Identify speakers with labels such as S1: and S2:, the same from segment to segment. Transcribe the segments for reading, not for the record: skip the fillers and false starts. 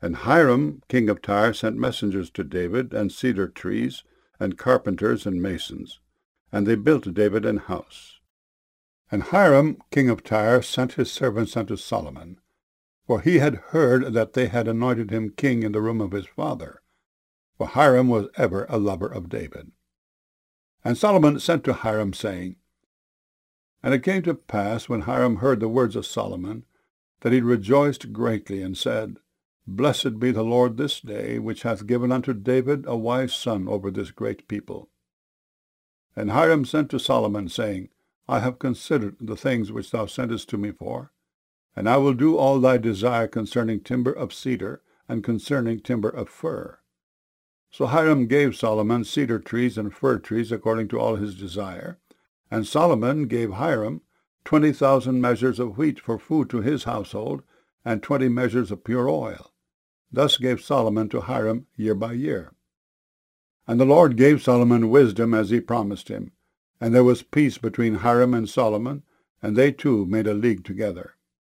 S1: And Hiram, king of Tyre, sent messengers to David, and cedar trees, and carpenters and masons, and they built David an house. And Hiram, king of Tyre, sent his servants unto Solomon, for he had heard that they had anointed him king in the room of his father, for Hiram was ever a lover of David. And Solomon sent to Hiram, saying, And it came to pass, when Hiram heard the words of Solomon, that he rejoiced greatly, and said, Blessed be the Lord this day, which hath given unto David a wise son over this great people. And Hiram sent to Solomon, saying, I have considered the things which thou sentest to me for, and I will do all thy desire concerning timber of cedar, and concerning timber of fir. So Hiram gave Solomon cedar trees and fir trees according to all his desire, and Solomon gave Hiram 20,000 measures of wheat for food to his household, and 20 measures of pure oil. Thus gave Solomon to Hiram year by year. And the Lord gave Solomon wisdom as he promised him, and there was peace between Hiram and Solomon, and they two made a league together.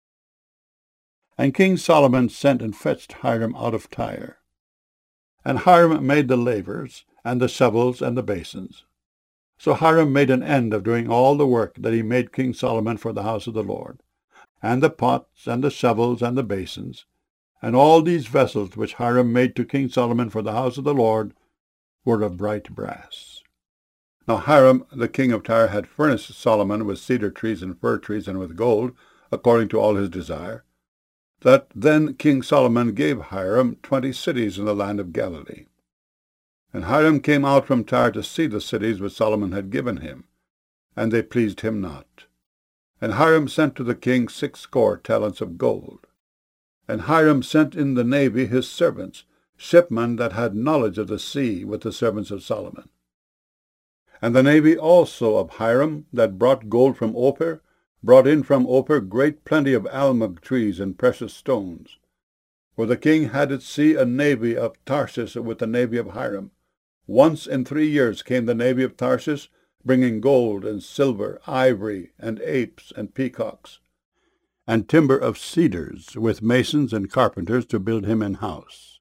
S1: And King Solomon sent and fetched Hiram out of Tyre. And Hiram made the lavers, and the shovels, and the basins. So Hiram made an end of doing all the work that he made King Solomon for the house of the Lord, and the pots, and the shovels, and the basins, and all these vessels which Hiram made to King Solomon for the house of the Lord were of bright brass. Now Hiram the king of Tyre had furnished Solomon with cedar trees and fir trees and with gold, according to all his desire, that then King Solomon gave Hiram 20 cities in the land of Galilee. And Hiram came out from Tyre to see the cities which Solomon had given him, and they pleased him not. And Hiram sent to the king 60 talents of gold. And Hiram sent in the navy his servants, shipmen that had knowledge of the sea, with the servants of Solomon. And the navy also of Hiram, that brought gold from Ophir, brought in from Ophir great plenty of almug trees and precious stones. For the king had at sea a navy of Tarshish with the navy of Hiram. Once in 3 years came the navy of Tarshish, bringing gold and silver, ivory, and apes, and peacocks, and timber of cedars, with masons and carpenters to build him an house.